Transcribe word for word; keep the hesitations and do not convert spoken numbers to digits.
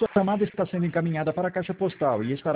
Sua chamada está sendo encaminhada para a caixa postal e estará